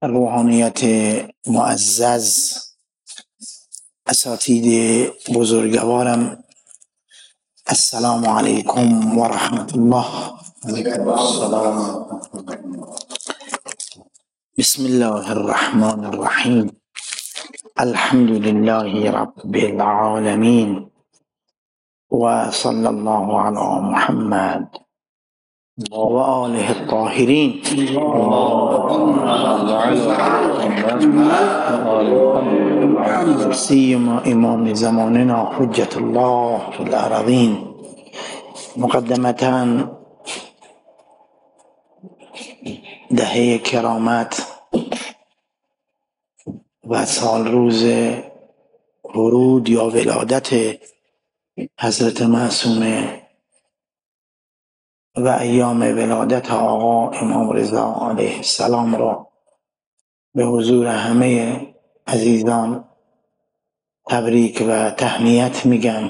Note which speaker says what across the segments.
Speaker 1: روحانیت معزز، اساتید بزرگوارم، السلام علیکم و رحمت الله. بسم الله الرحمن الرحیم. الحمد لله رب العالمین و صلی الله علی محمد و آله الطاهرین. سیما امام زماننا حجت الله فی الارضین. مقدمتا دهه کرامت و سال روز ورود یا ولادت حضرت معصومه و ایام ولادت آقا امام رضا علیه السلام را به حضور همه عزیزان تبریک و تهنیت میگم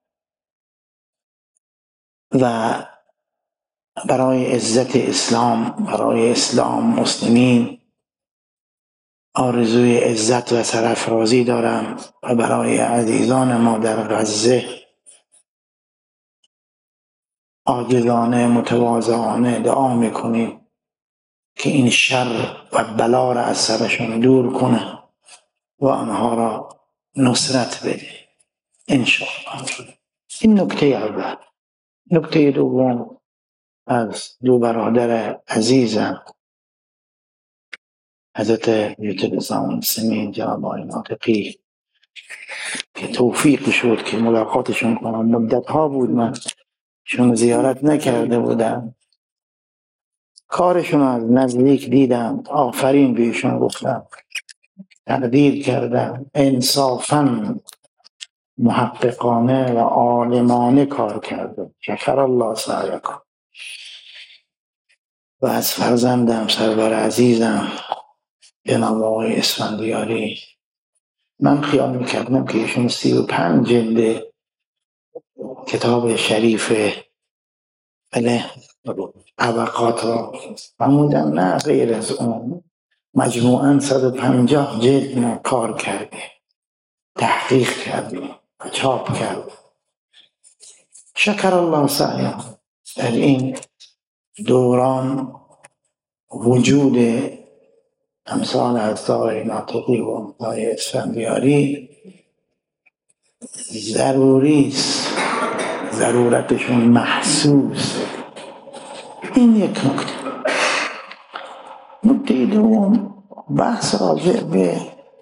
Speaker 1: و برای عزت اسلام، برای اسلام، مسلمین آرزوی عزت و سرافرازی دارم و برای عزیزان ما در غزه عاجزانه متواضعانه دعا میکنیم که این شر و بلا را از سرشون دور کنه و آنها را نصرت بده انشاءالله. این نکته اول. نکته دوم، از دو برادر عزیزم حضرت یوسف اسلام سمین جناب آقای ناطقی که توفیق شد که ملاقاتشون کنم. مدت ها بود من شون زیارت نکرده بودم، کارشون از نزدیک دیدم، آفرین بهشون گفتم، تقدیر کردم، انصافاً محققانه و عالمانه کار کرده. شکر الله سعیکم. و از فرزندم سرور عزیزم جناب آقای اسفندیاری من خیال میکردم که ایشون 35 جلد کتاب شریف طبقات را فرمودن، نه غیر از اون مجموعاً 150 جلد ما کار کرده، تحقیق کردیم و چاپ کرد. شکر الله سعیم. در این دوران وجود امثال از آقای ناطقی و آقای اسفندیاری ضروری است، ضرورتشون محسوس. این یک نکته. نکته دوم، بحث راجع به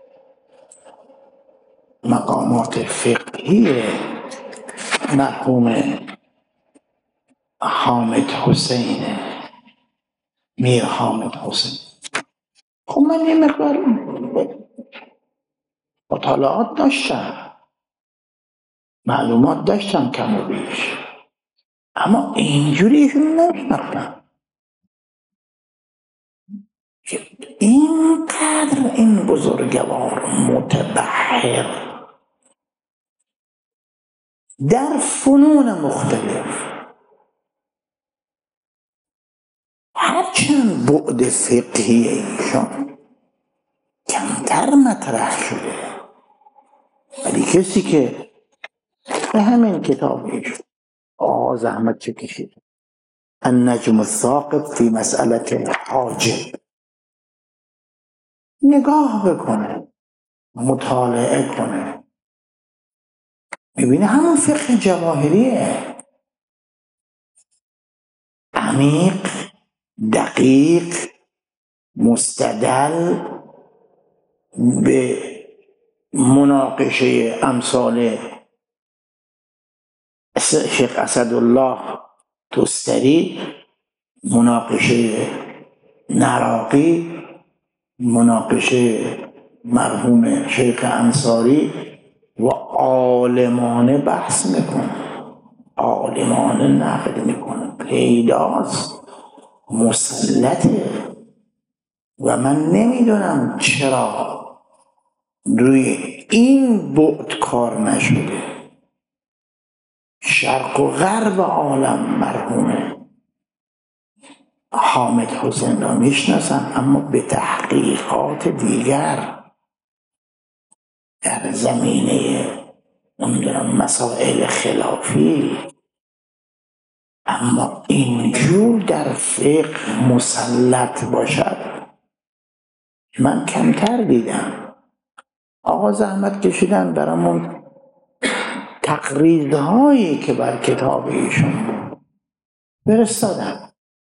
Speaker 1: مقامات فقهی مرحوم حامد حسین، میر حامد حسین. خب من یه مقدار مطالعات داشتم، معلومات داشتم کم و بیش، اما اینجوریشون نشناختم که اینقدر این بزرگوار متبحر در فنون مختلف، هرچند بعد فقهی ایشان کمتر مطرح شده، ولی کسی که به همین کتاب ایشان زحمت چه کشید، النجم الثاقب فی مسئله حاجب، نگاه بکنه، مطالعه کنه، میبینه همون فقه جواهریه، عمیق، دقیق، مستدل، به مناقشه امثال شیخ اسدالله تستری، مناقشه نراقی، مناقشه مرحوم شیخ انصاری و عالمانه بحث میکنه، عالمانه نقد میکنه، پیداست، مسلطه. و من نمیدونم چرا روی این بعد کار نشده. شرق و غرب عالم مرحوم حامد حسین را میشناسم، اما به تحقیقات دیگر در زمینه مسائل خلافی، اما اینجور در فقه مسلط باشد من کمتر دیدم. آقا زحمت کشیدن برامون تقریض‌هایی که بر کتاب ایشون بود فرستادن،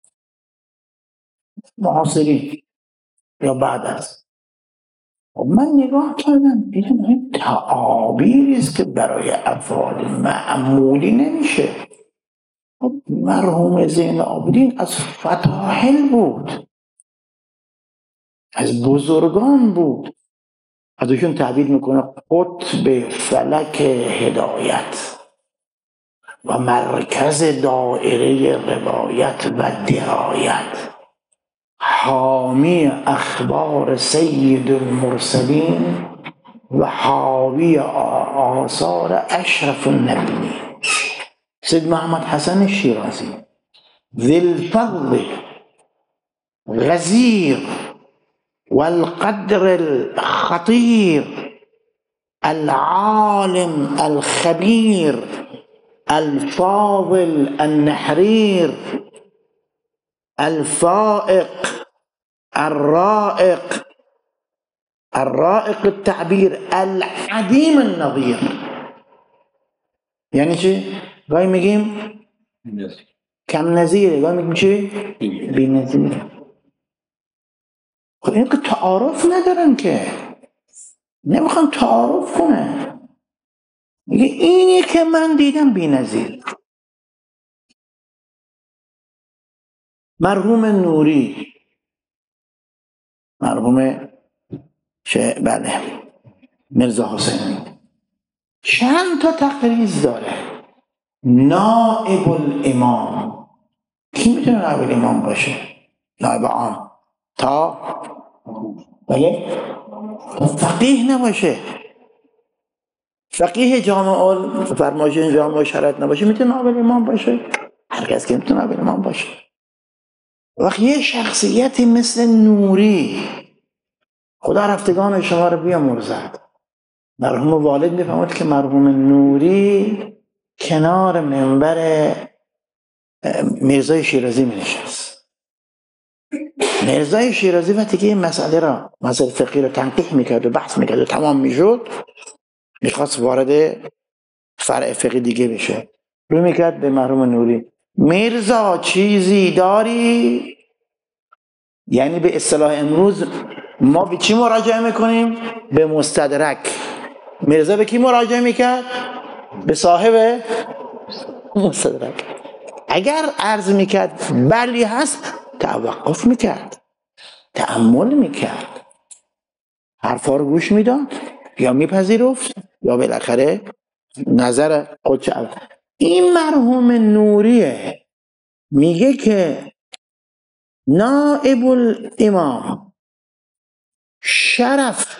Speaker 1: معاصرین یا بعد از. من نگاه کردم دیدم این تعابیری است که برای افراد معمولی نمیشه. مرحوم زین العابدین از فتاحل بود، از بزرگان بود، از ایشون تعبیر میکنه قطب فلک هدایت و مرکز دائره روایت و درایت، حامی اخبار سید المرسلین و حاوی آثار اشرف النبیین. سید محمد حسن شیرازی ذی الفضل غزیر والقدر الخطیر العالم الخبیر الفاضل النحریر الفائق الرائق التعبیر العدیم النظیر. یعنی چی؟ گاهی میگیم کم نظیره، گاهی میگیم چی؟ بی نظیره. خب این که تعارف ندارن، که نمیخوان تعارف کنه. میگه اینی که من دیدم بی نظیر. مرحوم نوری، مرحوم بله مرزا حسینی، چند تا تقریض داره. نائب الامام، کی میتونه نائب الامام باشه؟ نائب عام تا بله فقیه نباشه، فقیه جامع فرمایش جامع شرط نباشه، میتونه نائب الامام باشه؟ هر کس که میتونه نائب الامام باشه. وقت یه شخصیتی مثل نوری، خدا رفتگان شما رو بیامرزد، مرحوم والد میفهمد که مرحوم نوری کنار منبر میرزای شیرازی می نشست. میرزای شیرازی وقتی که این مسئله فقهی رو تنقیح میکرد و بحث میکرد و تمام میشد، میخواست وارد فرع فقهی دیگه بشه، رو میکرد به مرحوم نوری، میرزا چیزی داری؟ یعنی به اصطلاح امروز ما به چی مراجعه میکنیم؟ به مستدرک. میرزا به کی مراجعه میکرد؟ به صاحب مستدرک. اگر عرض میکرد بلی هست، توقف میکرد، تأمل میکرد، حرفا رو گوش میداد، یا میپذیرفت یا بالاخره نظر خودش. این مرحوم نوریه میگه که نائب الامام شرف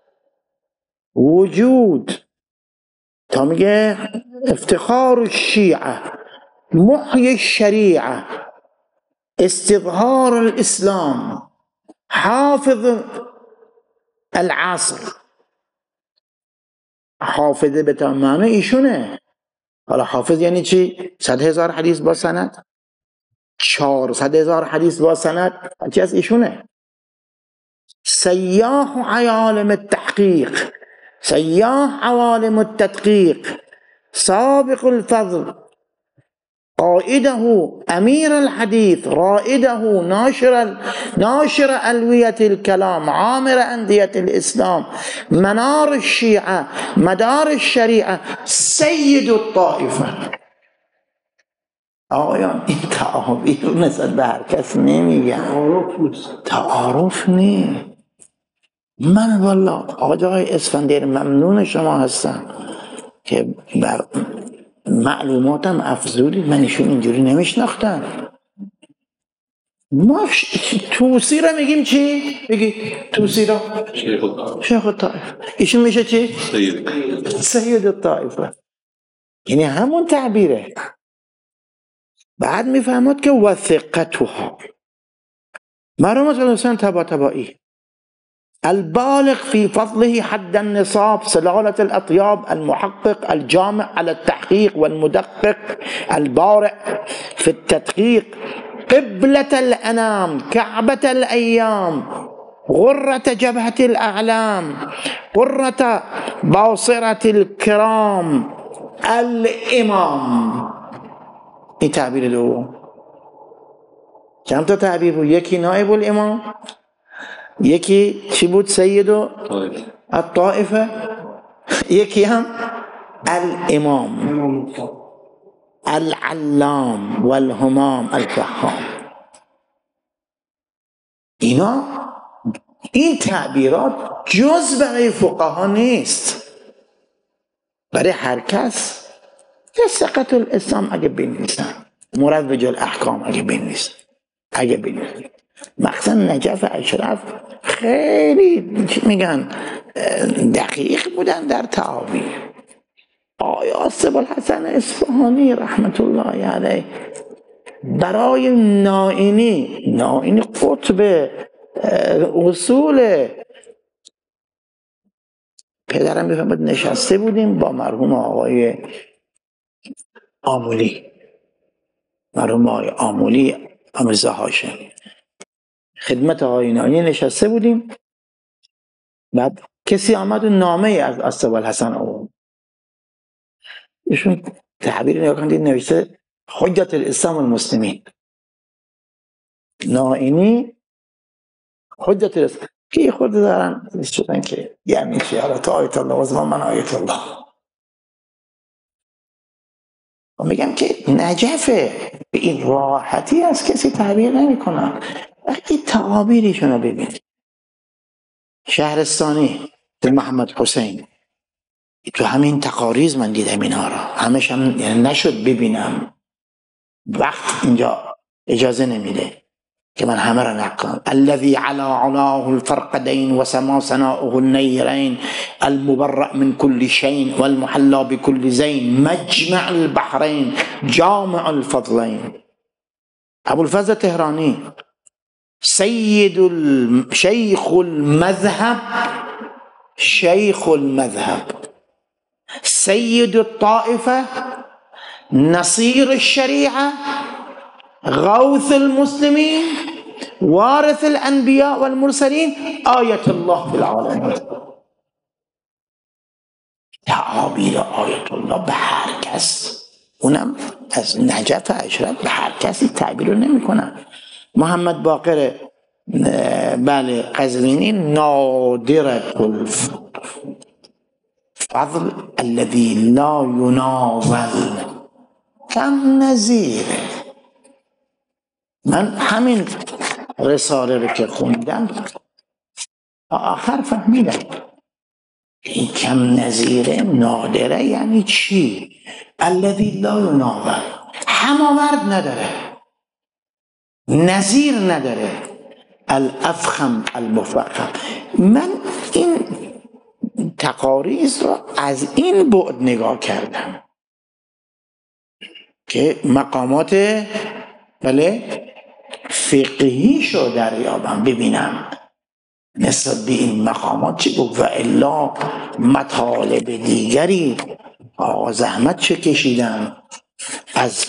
Speaker 1: وجود، تا میگه افتخار الشیعه محی الشریعه استظهار الاسلام حافظ العصر. حافظه به تمام معنی ایشونه. حالا حافظ یعنی چی؟ 100,000 حدیث با سند، 400,000 حدیث با سند، چی از ایشونه. سیاح عوالم التحقیق، سیاح عوالم التدقیق، سابق الفضل، قائده امیر الحديث، رائده ناشر الویة الكلام، عامر اندیة الاسلام، منار الشیعه، مدار الشریعه، سید الطائفه. آقایان این تعابیر رو نسبت به هر کس نمیگن، تعارف نیست. من والله آقای اسفندیار ممنون شما هستم که بر معلوماتم افزودید، من ایشون اینجوری نمیشناختم. ما توسی را میگیم چی؟ بگی توسی را شیخ الطائفه، ایشون میشه چی؟ سید الطائفه. یعنی همون تعبیره. بعد میفهمد که وثقتها، مرحوم حسین طباطبایی البالغ في فضله حد النصاب سلالة الأطياب المحقق الجامع على التحقيق والمدقق البارع في التدقيق قبلة الأنام كعبة الأيام غرة جبهة الأعلام قرة باصرة الكرام الإمام. این تعبیر دوم. چند تا تعبیر بود؟ یکی نائب الامام، یکی چی بود؟ سید الطائفه، یکی هم الامام العلام والهمام الفهام. این تعبیرات جز برای فقها نیست، برای هر کس که ثقة الاسلام اگه بنویسن، مروج الاحکام اگه بنویسن، مخصوصا نجف اشرف خیلی چی میگن دقیق بودن در تعابیر. آیا ابوالحسن اصفهانی رحمت الله علیه برای نائینی قطب اصول پدرم میفهمد نشسته بودیم با مرحوم آقای آمولی، امیرزا هاشمی، خدمت آقای نائینی نشسته بودیم. بعد کسی آمد و نامه از ابوالحسن آورد، ایشون تعبیر نگاه کردید نوشته حجت الاسلام المسلمین، نائینی حجت الاسلام، که یه خورده دارن شدن که یعنی چی؟ حالا تو آیت الله و زمان من آیت الله. و میگم که نجفه به این راحتی از کسی تعبیر نمی کنن. وقتی تعابیرشون رو ببینید، شهرستانی محمد حسین، تو همین تقاریز من دیدم اینا رو، همش هم یعنی نشد ببینم، وقت اینجا اجازه نمیده که من همه را نقل کنم. الذي علا علاه الفرقدين وسما سناؤه النيرين المبرأ من كل شيء والمحلى بكل زين مجمع البحرين جامع الفضلين. ابوالفضل تهرانی شيخ المذهب سيد الطائفة نصير الشريعة غوث المسلمين وارث الأنبياء والمرسلين آية الله في العالمين. تعابیر آیت الله به هر کس، اونم از نجف اشرف به هر کسی تعبیر رو نمی کنن. محمد باقر بله قزوینی نادرة الفضل الذي لا يناول کم نظیره. من همین رساله رو که خوندم آخر فهمیدم این کم نظیره نادره یعنی چی؟ الذی لا یناول، هماورد نداره، نظیر نداره، الافخم المفخم. من این تقاریض رو از این بعد نگاه کردم که مقامات بله فقهیش رو دریابم، ببینم نسبت به این مقامات چی بود. و الا مطالب دیگری آقا زحمت چه کشیدن از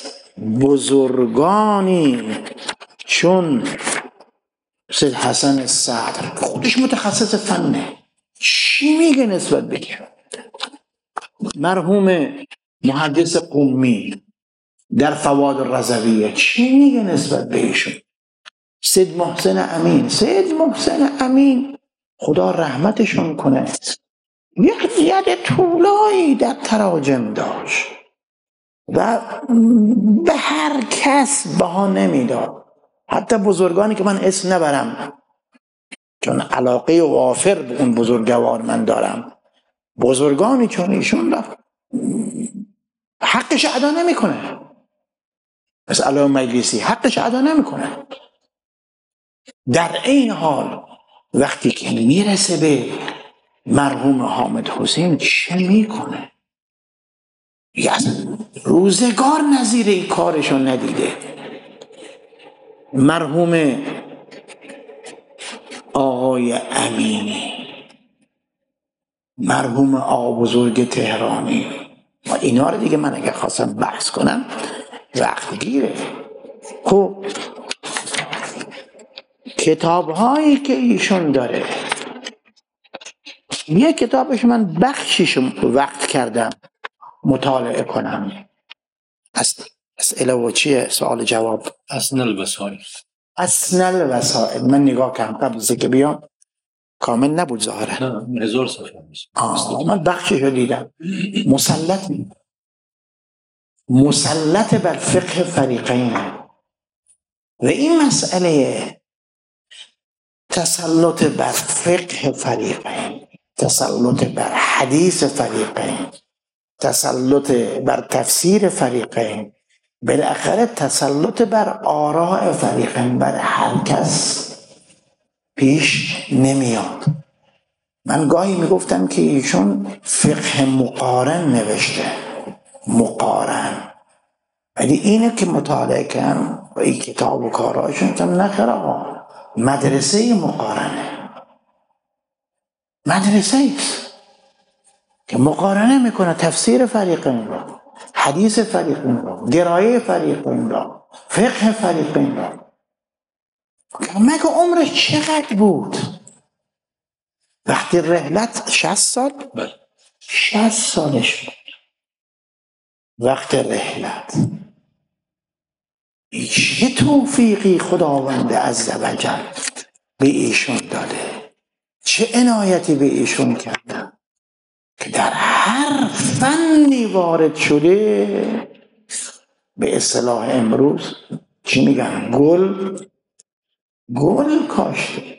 Speaker 1: بزرگانی چون سید حسن صدر، خودش متخصص فنه، چی میگه نسبت بگه. مرحوم محدث قمی در فواد الرضویه چی میگه نسبت به ایشون. سید محسن امین خدا رحمتشون کنه، یک ید طولایی در تراجم داشت و به هر کس بها نمیداد، حتی بزرگانی که من اسم نبرم چون علاقه وافر به اون بزرگوار من دارم، بزرگانی چون ایشون را حقش ادا نمیکنه، مثل علامه مجلسی حقش ادا نمیکنه. در این حال وقتی که میرسه به مرحوم حامد حسین چه میکنه؟ روزگار نظیر این کارشو ندیده. مرحوم آقای امینی، مرحوم آقا بزرگ تهرانی. و اینا رو دیگه من اگه خواستم بحث کنم وقت گیره. خب کتاب هایی که ایشون داره، یه کتابش من بخشیش وقت کردم مطالعه کنم. اسئله و چیه؟ سوال جواب.
Speaker 2: اسن الوسائل.
Speaker 1: اسن الوسائل من نگاه کردم قبل از که بیام، کامل نبود ظاهرا.
Speaker 2: نه 1000 صفحه است.
Speaker 1: من بخشش رو دیدم. مسلط بر فقه فریقین. و این مسئله تسلط بر فقه فریقین، تسلط بر حدیث فریقین، تسلط بر تفسیر فریقین، بالاخره تسلط بر آراء فریقین بر هر کس پیش نمیاد. من گاهی میگفتم که ایشون فقه مقارن نوشته، مقارن، ولی اینه که مطالعه کردم و این کتاب و کارهاشون تم نخیر آقا، مدرسه مقارنه، مدرسه ایست که مقارنه میکنه تفسیر فریقین را، حدیث فریقین را، گرایه فریقین را، فقه فریقین را. مگه عمرش چقدر بود؟ وقتی رحلت 60 سال؟
Speaker 2: بله
Speaker 1: 60 سالش بود وقت رحلت. چه توفیقی خداوند عزوجل به ایشون داده، چه عنایتی به ایشون کرده که در هر فنی وارد شده. به اصطلاح امروز چی میگن؟ گل کاشته.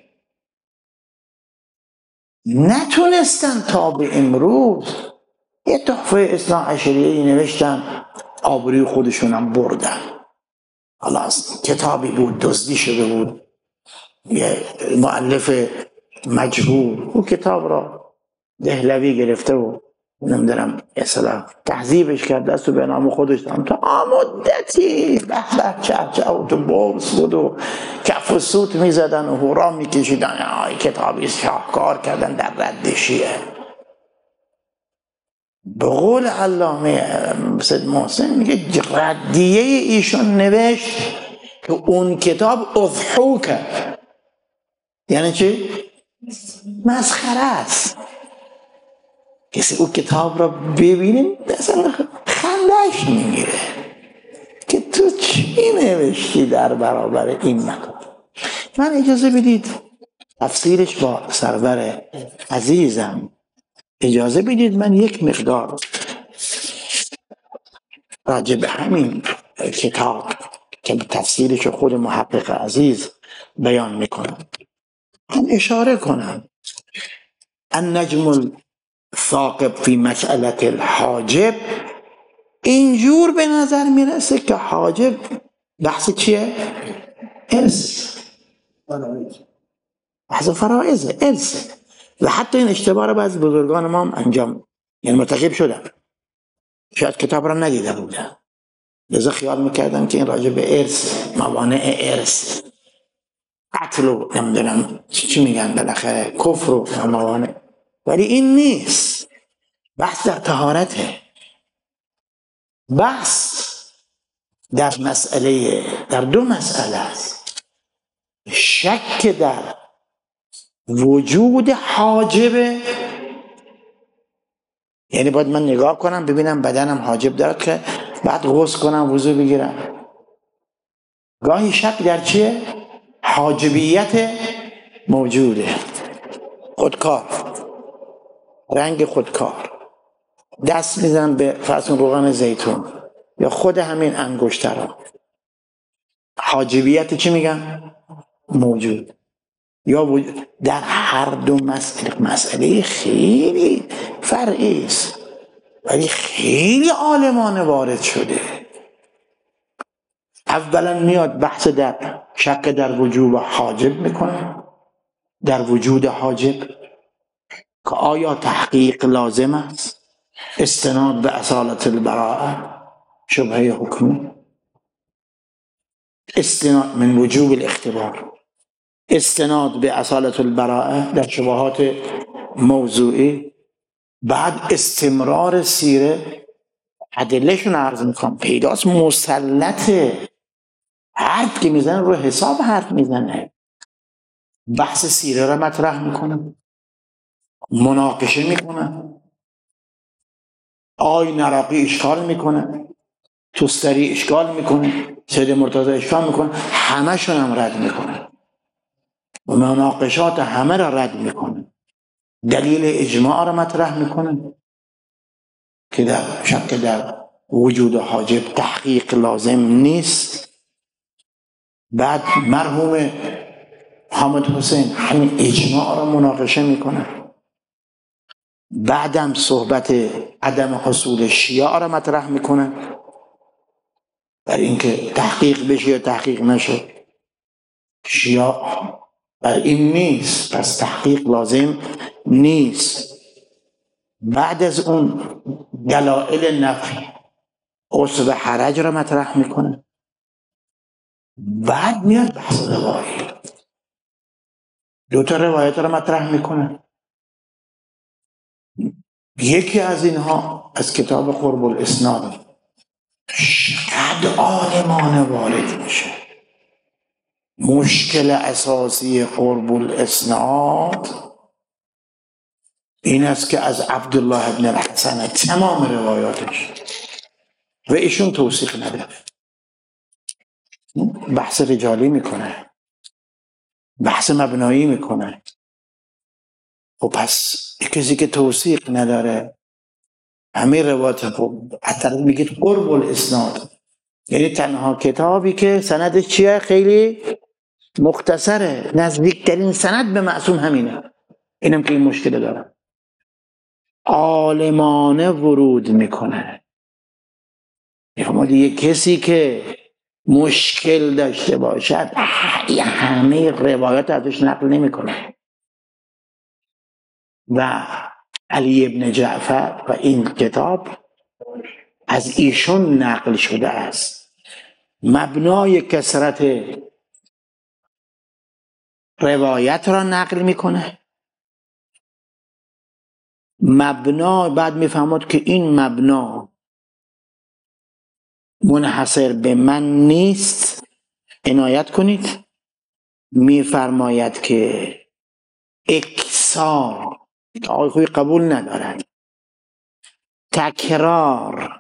Speaker 1: نتونستن تا به امروز یه تحفه اثنا عشریه‌ای نوشتن، آبروی خودشونم بردن. حالا از کتابی بود دزدی شده بود، یه مؤلف مجهول او کتاب را دهلوی گرفته و نمیدونم اصلا تهذیبش کرده است و به نام خودش دارم تا مدتی به چرچه و تو بورس بود و کف و سوت میزدن و هورا میکشیدن کتابی شاهکار کردن در رد شیعه. به قول علامه سید محسن میگه ردیه ایشون نوشت که اون کتاب اضحوکه. یعنی چی؟ مسخره است. کسی اون کتاب را ببینه اصلا خندش میگیره که تو چی نوشتی در برابر این مکان. من اجازه بدید تفسیرش با سرور عزیزم، اجازه بدید من یک مقدار راجع به همین کتاب که تفسیرش خود محقق عزیز بیان میکنم هم اشاره کنم. النجم الثاقب فی مسئله الحاجب، اینجور به نظر میرسه که حاجب بحث چیه؟ ارث، بحث فرائضه، ارث. و حتی این اشتباه رو بعضی بزرگان ما هم انجام، یعنی مرتکب شدن، شاید کتاب را ندیده بودن، لذا خیال میکردن که این راجع به ارث، موانع ارث، قتل و نمیدونم چی میگن بالاخره، کفر و موانع، ولی این نیست. بحث در طهارته، بحث در مسئله، در دو مسئله است. شک در وجود حاجبه، یعنی باید من نگاه کنم ببینم بدنم حاجب دارد که بعد غسل کنم وضو بگیرم. گاهی شک در چیه؟ حاجبیت موجوده، خودکار، رنگ خودکار، دست میزنم به فرض روغن زیتون یا خود همین انگشترها، حاجبیت چی میگن؟ موجود. یا در هر دو مسئله خیلی فرعی است ولی خیلی عالمانه وارد شده. اولا میاد بحث در شک در وجوب حاجب میکنه، در وجود حاجب که آیا تحقیق لازم است، استناد به اصالت البراءه، شبهه حکمی، استناد من وجوب الاختبار. استناد به اصالت البراءه در شبهات موضوعی، بعد استمرار سیره، ادلهشون عرض میکنم، پیداست مسلطه، حرف که میزنه رو حساب حرف میزنه، بحث سیره را مطرح میکنه، مناقشه میکنه، آی نراقی اشکال میکنه، توستری اشکال میکنه، سید مرتضی اشکال میکنه، همشون هم رد میکنه و مناقشات همه را رد میکنه، دلیل اجماع را مطرح میکنه که در شک در وجود حاجب تحقیق لازم نیست. بعد مرحوم حامد حسین همین اجماع را مناقشه میکنه، بعدم صحبت عدم حصول شیعه را مطرح میکنه بر اینکه تحقیق بشه یا تحقیق نشه، شیعه بر این نیست، پس تحقیق لازم نیست. بعد از اون دلائل نفی عصب حرج را مطرح میکنه، بعد میاد بحث روایی، دوتا روایت را مطرح میکنه. یکی از اینها از کتاب قرب الاسناد، قد عالمانه وارد میشه. مشکل اساسی قرب الاسناد این است که از عبدالله ابن الحسن تمام روایاتش و ایشون توثیق نداره، بحث رجالی میکنه، بحث مبنایی میکنه. و پس کسی که توثیق نداره همه روایات خوب حتی میگید قرب الاسناد، یعنی تنها کتابی که سندش چیه؟ خیلی مختصره، نزدیکترین سند به معصوم همینه. اینم که این مشکل داره، عالمانه ورود میکنه. یه کسی که مشکل داشته باشد همه روایات ازش نقل نمیکنه. و علی ابن جعفر و این کتاب از ایشون نقل شده است. مبنای کثرت روایت را نقل میکنه، مبنا بعد میفهمد که این مبنا منحصر به من نیست. عنایت کنید میفرماید که اکثار آقای خوی قبول ندارد، تکرار،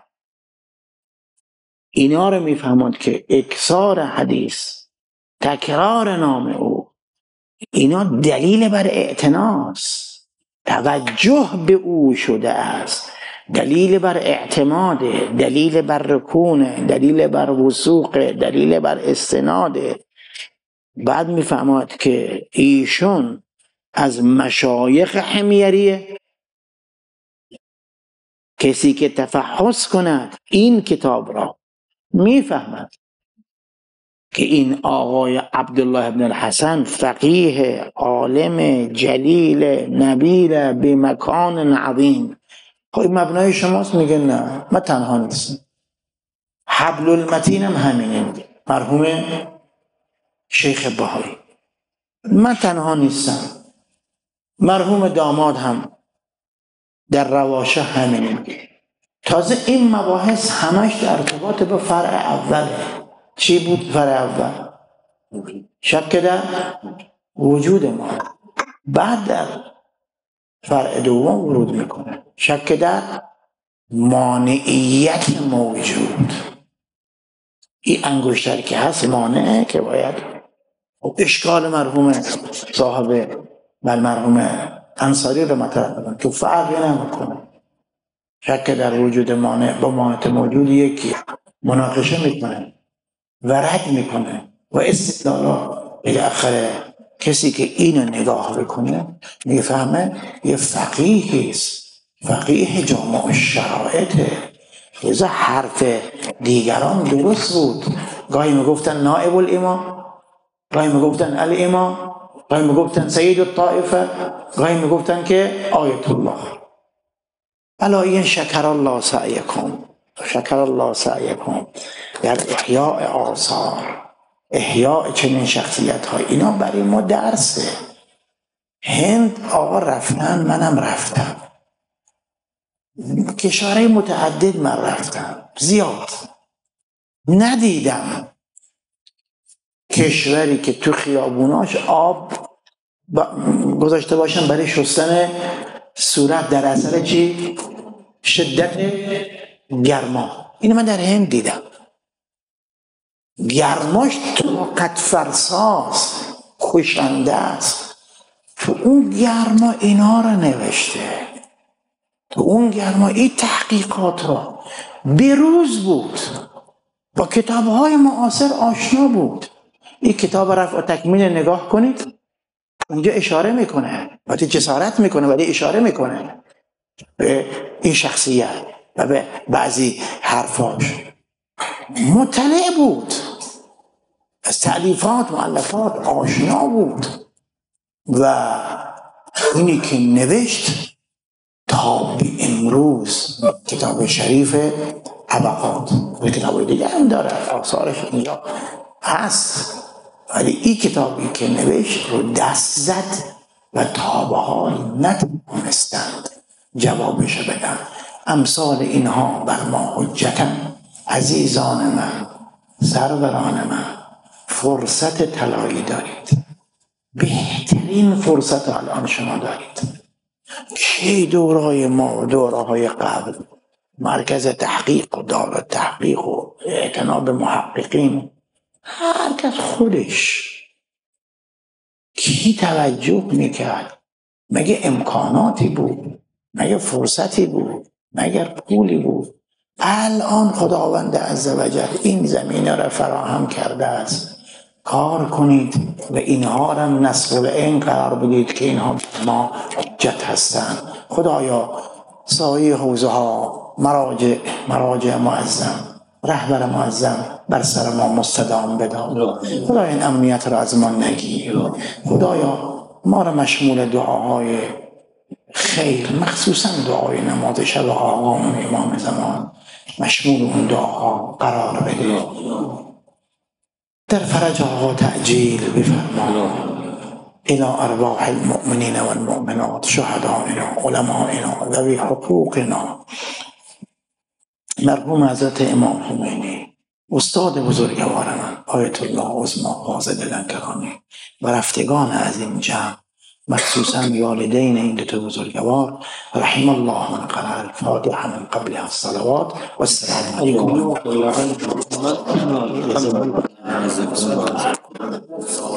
Speaker 1: اینا رو میفهمد که اکثار حدیث، تکرار نام او، اینا دلیل بر اعتناست، توجه به او شده است، دلیل بر اعتماد، دلیل بر رکون، دلیل بر وثوق، دلیل بر استناد. بعد میفهمد که ایشون از مشایخ حمیریه. کسی که تفحص کند این کتاب را میفهمد که این آقای عبدالله ابن الحسن فقیه عالم جلیل نبیل به مکان عظیم. خب مبنای شماست؟ میگه نه، من تنها نیستم. حبل المتین هم همینه، میگه مرحوم شیخ بهایی، من تنها نیستم. مرحوم داماد هم در رواشه همینه، میگه. تازه این مباحث همش در ارتباط به فرع اوله. چی بود فرع اول؟ شک در وجود ما. بعد در فرع دوم ورود میکنه، شک در مانعیت موجود. این انگشتری که هست مانعه که باید اشکال مرحوم صاحب مرحوم انصاری رو مطرح کنه که فرقی نمیکنه. شک در وجود مانع با مانع موجود یکی، مناقشه میکنه و رد میکنه و استدلالا بالاخره کسی که اینو نگاه بکنه میفهمه یه فقیهی است، فقیه جامع الشرائطه. لذا حرف دیگران درست بود، گاهی میگفتن نائب الامام، گاهی میگفتن الامام، گاهی میگفتن سید الطائفه، گاهی میگفتن که آیت الله. الا این شکر الله سعیکم، شکر الله سعیکم در احیاء آثار. احیاء چنین شخصیت های، اینا برای ما درسه. هند آقا رفتن، منم رفتم، کشورهای متعدد من رفتم، زیاد ندیدم کشوری که تو خیابوناش آب گذاشته باشن برای شستن صورت در اثر چی؟ شدت گرما. اینو من در هند دیدم. گرماش طاقت فرساست، کشنده است. تو اون گرما اینا رو نوشته، تو اون گرما این تحقیقات رو بروز بود، با کتاب‌های معاصر آشنا بود. این کتاب رفع و تکمیل نگاه کنید، اونجا اشاره میکنه، وقتی جسارت میکنه ولی اشاره میکنه به این شخصیت و به بعضی حرفاش. مطلع بود، از تألیفات مؤلفات آشنا بود و اینی که نوشت تا به امروز کتاب شریف طبقات و کتاب دیگه هم داره، آثارش اینجا هست، ولی این کتابی که نوشت رو دست زد و تابع‌ها نتوانستند جوابش بدن. امثال اینها بر ما حجتن، عزیزان من، سروران من، فرصت طلایی دارید، بهترین فرصت الان شما دارید. کی دورهای ما و دورهای قبل مرکز تحقیق و دار تحقیق و اعتنا به محققین، هر کس خودش، کی توجه میکرد؟ مگه امکاناتی بود؟ مگه فرصتی بود؟ مگر پولی بود؟ الان خداوند عزوجل این زمینه را فراهم کرده است. کار کنید و اینها را نسخ العین قرار بدید که اینها ما حجت هستند. خدایا سایه حوزه ها، مراجع معظم، رهبر معظم بر سر ما مستدام بدار. خدایا این امنیت را از ما نگیر. خدایا ما را مشمول دعاهای خیر، مخصوصا دعای نماز شب آقامون امام زمان، مشمول اون دعاها قرار بده. در فرج آقا تعجیل بفرما الى ارواح المؤمنین و المؤمنات، شهدائنا، علمائنا، ذوی حقوقنا، مرحوم حضرت امام خمینی، استاد بزرگوار من آیت الله عظمی فاضل لنکرانی و رفتگان از این جمع، مخصوصا والدین این دو بزرگوار، رحم الله من قرأ الفاتحه من قبل الصلوات و السلام علیکم.